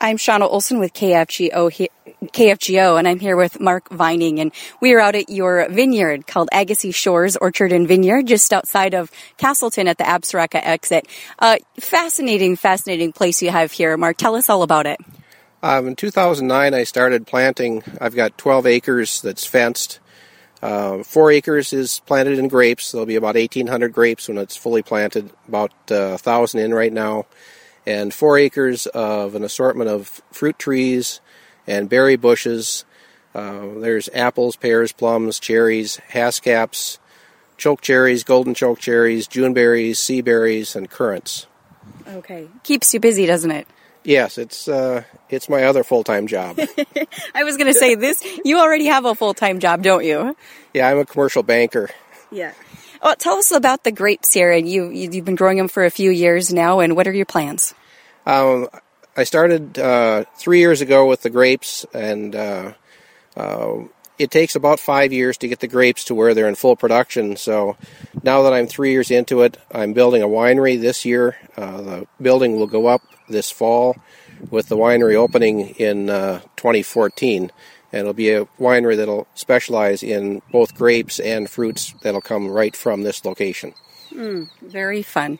I'm Shauna Olson with KFGO, and I'm here with Mark Vining, and we are out at your vineyard called Agassiz Shores Orchard and Vineyard, just outside of Castleton at the Absaroka exit. Fascinating place you have here. Mark, tell us all about it. In 2009, I started planting. I've got 12 acres that's fenced. 4 acres is planted in grapes. There'll be about 1,800 grapes when it's fully planted, about 1,000 in right now. And 4 acres of an assortment of fruit trees and berry bushes. There's apples, pears, plums, cherries, haskaps, choke cherries, golden choke cherries, Juneberries, sea berries, and currants. Okay. Keeps you busy, doesn't it? Yes, it's my other full-time job. I was going to say this. You already have a full-time job, don't you? Yeah, I'm a commercial banker. Yeah. Well, tell us about the grapes here, and you've been growing them for a few years now, and what are your plans? I started 3 years ago with the grapes, and it takes about 5 years to get the grapes to where they're in full production. So now that I'm 3 years into it, I'm building a winery this year. The building will go up this fall with the winery opening in 2014. And it'll be a winery that'll specialize in both grapes and fruits that'll come right from this location. Very fun.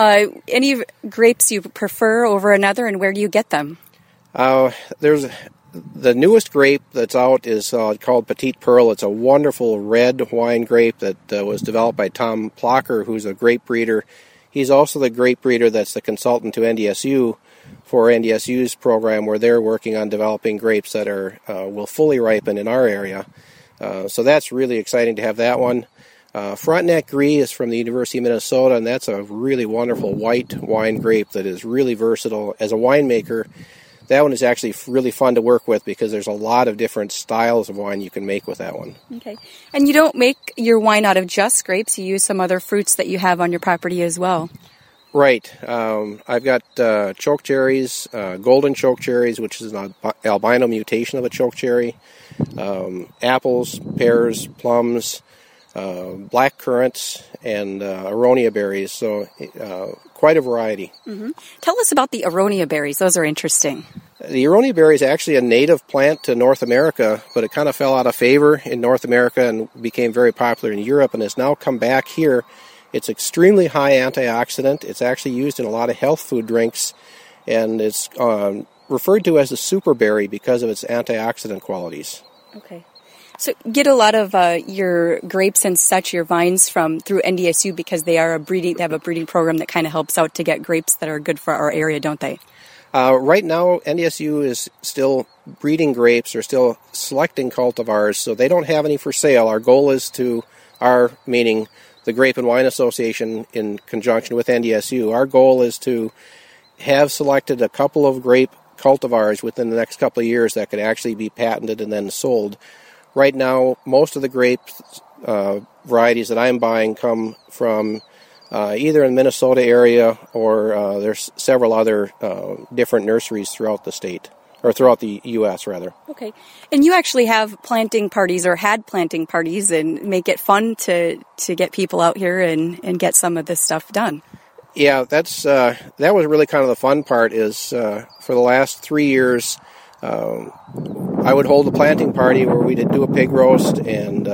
Any grapes you prefer over another, and where do you get them? There's the newest grape that's out is called Petite Pearl. It's a wonderful red wine grape that was developed by Tom Plocker, who's a grape breeder. He's also the grape breeder that's the consultant to NDSU for NDSU's program, where they're working on developing grapes that will fully ripen in our area. So that's really exciting to have that one. Frontenac Gris is from the University of Minnesota, and that's a really wonderful white wine grape that is really versatile. As a winemaker, that one is actually really fun to work with because there's a lot of different styles of wine you can make with that one. Okay. And you don't make your wine out of just grapes. You use some other fruits that you have on your property as well. Right. I've got choke cherries, golden choke cherries, which is an albino mutation of a choke cherry, apples, pears, plums, black currants, and aronia berries. So quite a variety. Mm-hmm. Tell us about the aronia berries. Those are interesting. The aronia berry is actually a native plant to North America, but it kind of fell out of favor in North America and became very popular in Europe and has now come back here. It's extremely high antioxidant. It's actually used in a lot of health food drinks, and it's referred to as a super berry because of its antioxidant qualities. Okay. So get a lot of your grapes and such, your vines through NDSU because they have a breeding program that kind of helps out to get grapes that are good for our area, don't they? Right now, NDSU is still breeding grapes or still selecting cultivars, so they don't have any for sale. Our goal is meaning the Grape and Wine Association in conjunction with NDSU, our goal is to have selected a couple of grape cultivars within the next couple of years that could actually be patented and then sold. Right now, most of the grape varieties that I'm buying come from either in the Minnesota area or there's several other different nurseries throughout the state, or throughout the U.S., rather. Okay. And you actually have planting parties or had planting parties and make it fun to get people out here and get some of this stuff done. Yeah, that was really kind of the fun part is for the last 3 years, I would hold a planting party where we'd do a pig roast and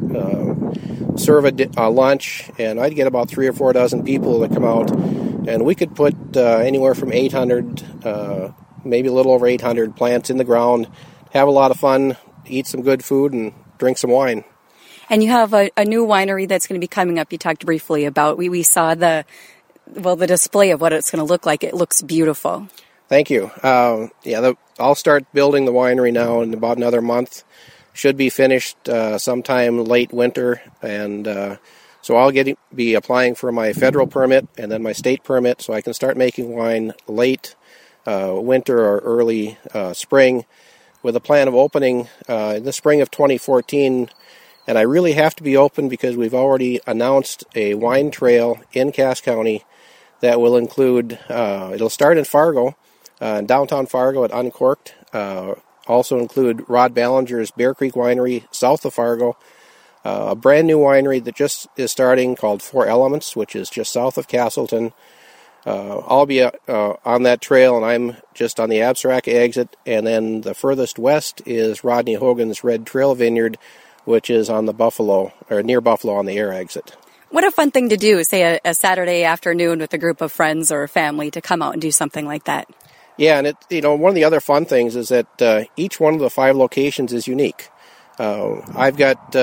serve a lunch, and I'd get about 3 or 4 dozen people to come out, and we could put anywhere from 800, maybe a little over 800 plants in the ground, have a lot of fun, eat some good food, and drink some wine. And you have a new winery that's going to be coming up. You talked briefly about, we saw the display of what it's going to look like. It looks beautiful. Thank you. I'll start building the winery now in about another month. Should be finished sometime late winter, and so I'll be applying for my federal permit and then my state permit so I can start making wine late winter or early spring with a plan of opening in the spring of 2014. And I really have to be open because we've already announced a wine trail in Cass County that will include, it'll start in Fargo, downtown Fargo at Uncorked. Also include Rod Ballinger's Bear Creek Winery south of Fargo, a brand new winery that just is starting called Four Elements, which is just south of Castleton. I'll be on that trail, and I'm just on the Absaraka exit, and then the furthest west is Rodney Hogan's Red Trail Vineyard, which is on the Buffalo, or near Buffalo on the air exit. What a fun thing to do, say a Saturday afternoon with a group of friends or family to come out and do something like that. Yeah, and one of the other fun things is that each one of the 5 locations is unique. I've got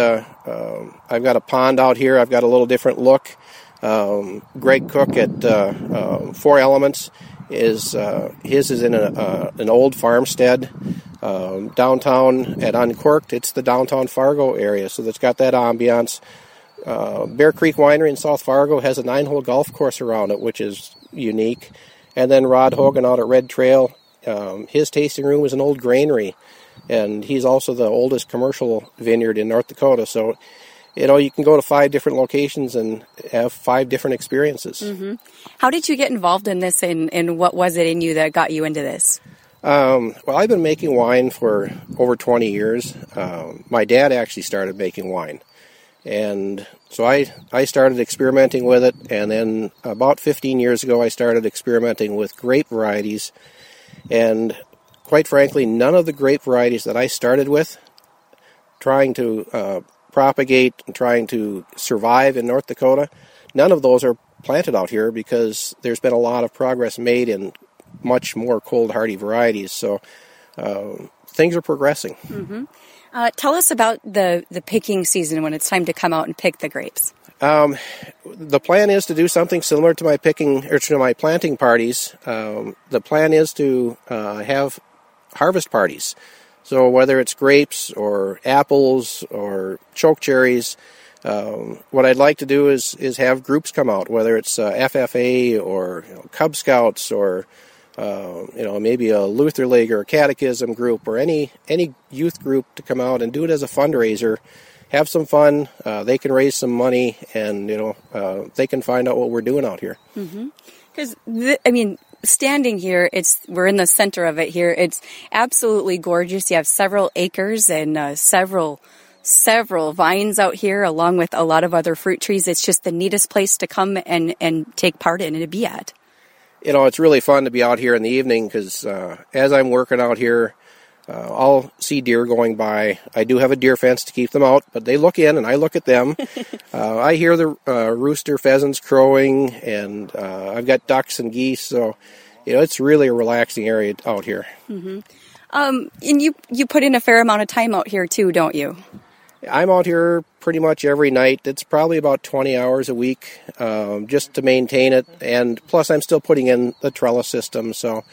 a pond out here. I've got a little different look. Greg Cook at Four Elements his is in an old farmstead. Downtown at Uncorked, it's the downtown Fargo area, so it's got that ambiance. Bear Creek Winery in South Fargo has a 9-hole golf course around it, which is unique. And then Rod Hogan out at Red Trail, his tasting room was an old granary, and he's also the oldest commercial vineyard in North Dakota. So, you can go to 5 different locations and have 5 different experiences. Mm-hmm. How did you get involved in this, and what was it in you that got you into this? Well, I've been making wine for over 20 years. My dad actually started making wine. And so I started experimenting with it, and then about 15 years ago I started experimenting with grape varieties. And quite frankly, none of the grape varieties that I started with, trying to propagate and trying to survive in North Dakota, none of those are planted out here because there's been a lot of progress made in much more cold hardy varieties. So things are progressing. Mm-hmm. Tell us about the picking season when it's time to come out and pick the grapes. The plan is to do something similar to my planting parties. The plan is to have harvest parties. So whether it's grapes or apples or choke cherries, what I'd like to do is have groups come out, whether it's FFA or Cub Scouts or maybe a Luther League or a catechism group or any youth group to come out and do it as a fundraiser. Have some fun. They can raise some money, and they can find out what we're doing out here. Because standing here, we're in the center of it here. It's absolutely gorgeous. You have several acres and several vines out here, along with a lot of other fruit trees. It's just the neatest place to come and take part in and to be at. It's really fun to be out here in the evening because as I'm working out here, I'll see deer going by. I do have a deer fence to keep them out, but they look in and I look at them. I hear the rooster pheasants crowing, and I've got ducks and geese, so it's really a relaxing area out here. Mm-hmm. And you put in a fair amount of time out here too, don't you? I'm out here pretty much every night. It's probably about 20 hours a week just to maintain it. And plus, I'm still putting in the trellis system. So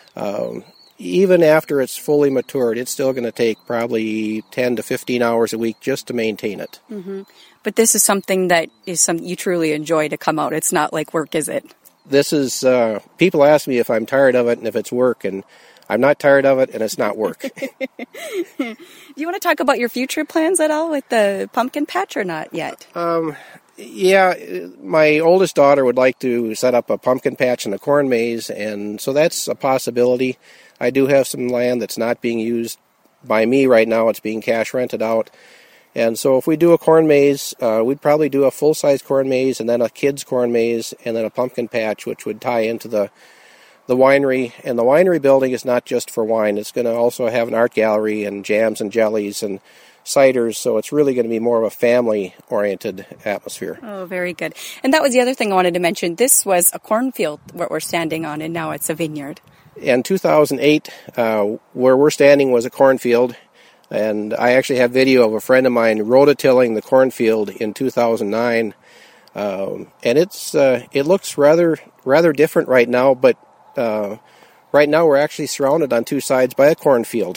even after it's fully matured, it's still going to take probably 10 to 15 hours a week just to maintain it. Mm-hmm. But this is something that you truly enjoy to come out. It's not like work, is it? This is, people ask me if I'm tired of it and if it's work, and I'm not tired of it, and it's not work. Do you want to talk about your future plans at all with the pumpkin patch or not yet? Yeah, my oldest daughter would like to set up a pumpkin patch and a corn maze, and so that's a possibility. I do have some land that's not being used by me right now. It's being cash rented out. And so if we do a corn maze, we'd probably do a full-size corn maze and then a kid's corn maze and then a pumpkin patch, which would tie into the winery. And the winery building is not just for wine. It's going to also have an art gallery and jams and jellies and ciders, so it's really going to be more of a family-oriented atmosphere. Oh, very good. And that was the other thing I wanted to mention. This was a cornfield, what we're standing on, and now it's a vineyard. In 2008, where we're standing was a cornfield, and I actually have video of a friend of mine rototilling the cornfield in 2009, and it looks rather different right now, but right now we're actually surrounded on 2 sides by a cornfield.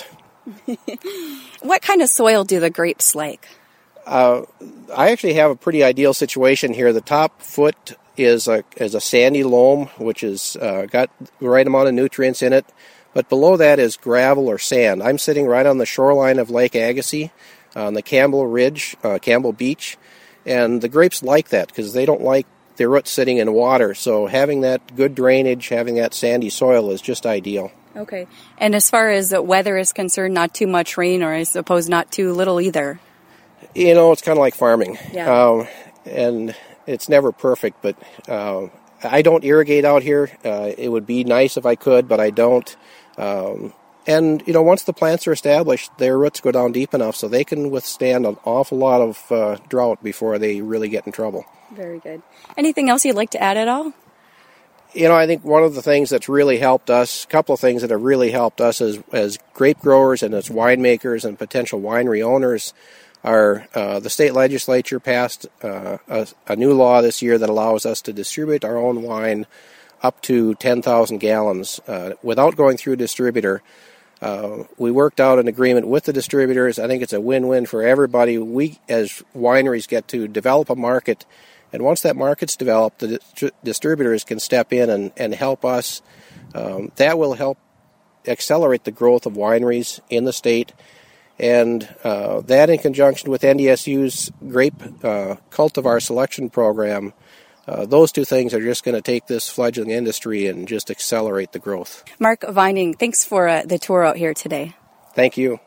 What kind of soil do the grapes like? I actually have a pretty ideal situation here. The top foot is a sandy loam, which is got the right amount of nutrients in it. But below that is gravel or sand. I'm sitting right on the shoreline of Lake Agassiz on the Campbell Ridge, Campbell Beach. And the grapes like that because they don't like their roots sitting in water. So having that good drainage, having that sandy soil is just ideal. Okay. And as far as the weather is concerned, not too much rain, or I suppose not too little either. It's kind of like farming. Yeah. And it's never perfect, but I don't irrigate out here. It would be nice if I could, but I don't. And, once the plants are established, their roots go down deep enough so they can withstand an awful lot of drought before they really get in trouble. Very good. Anything else you'd like to add at all? I think one of the things that's really helped us, a couple of things that have really helped us as grape growers and as winemakers and potential winery owners are the state legislature passed a new law this year that allows us to distribute our own wine up to 10,000 gallons without going through a distributor. We worked out an agreement with the distributors. I think it's a win-win for everybody. We, as wineries, get to develop a market, and once that market's developed, the distributors can step in and help us. That will help accelerate the growth of wineries in the state, and that in conjunction with NDSU's grape cultivar selection program, those two things are just going to take this fledgling industry and just accelerate the growth. Mark Vining, thanks for the tour out here today. Thank you.